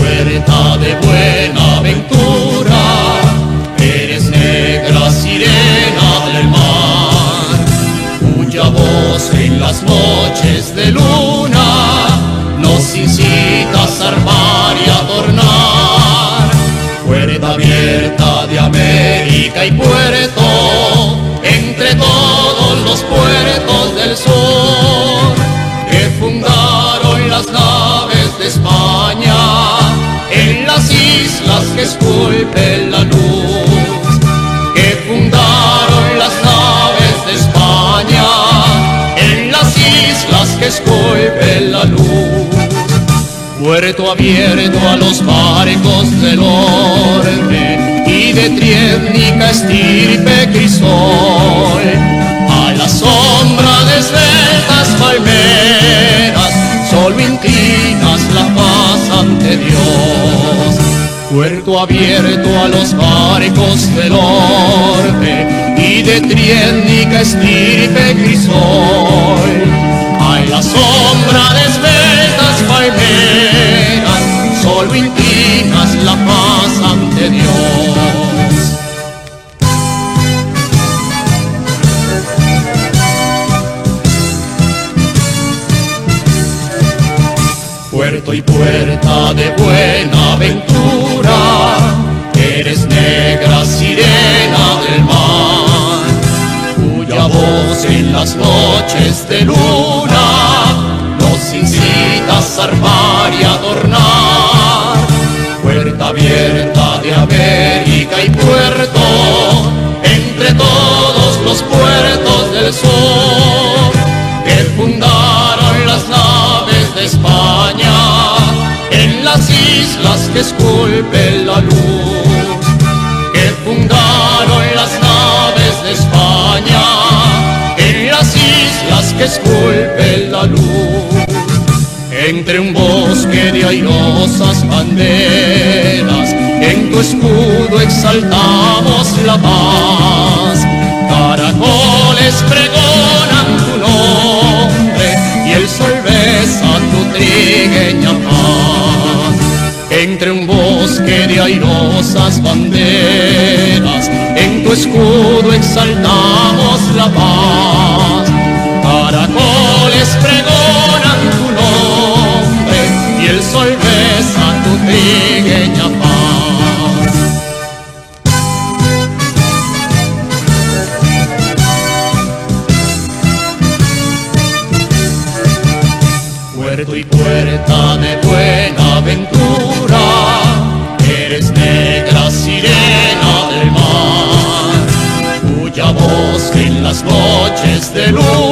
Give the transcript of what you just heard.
puerta de Buenaventura, eres negra sirena del mar, cuya voz en las noches de luna nos incita a zarpar y a tornar. Puerta abierta de América y puerto, entre todos los puertos del sur, que fundaron las naves de España en las islas que esculpen la luz, que fundaron las naves de España en las islas que esculpen la luz. Puerto abierto a los barcos del orbe y de triétnica estirpe crisol, a la sombra de esbeltas palmeras solo inclinas la paz ante Dios. Puerto abierto a los barcos del orbe y de triétnica estirpe crisol, a la sombra de esbeltas palmeras solo inclinas la paz ante Dios. Puerto y puerta de Buenaventura, eres negra sirena del mar, cuya voz en las noches de luna nos incita a zarpar y a adornar. Puerta abierta de América y puerto, entre todos los puertos del sur, que fundaron las naves de España en las islas que esculpen la luz, que fundaron las naves de España en las islas que esculpen la luz. Entre un bosque de airosas banderas, en tu escudo exaltamos la paz. Caracoles pregonan tu nombre y el sol besa tu trigueña paz. Entre un bosque de airosas banderas, en tu escudo exaltamos la paz. Caracoles pregonan tu nombre y el sol besa tu trigueña paz. Puerto y puerta de Buenaventura, eres negra sirena del mar, cuya voz en las noches de luz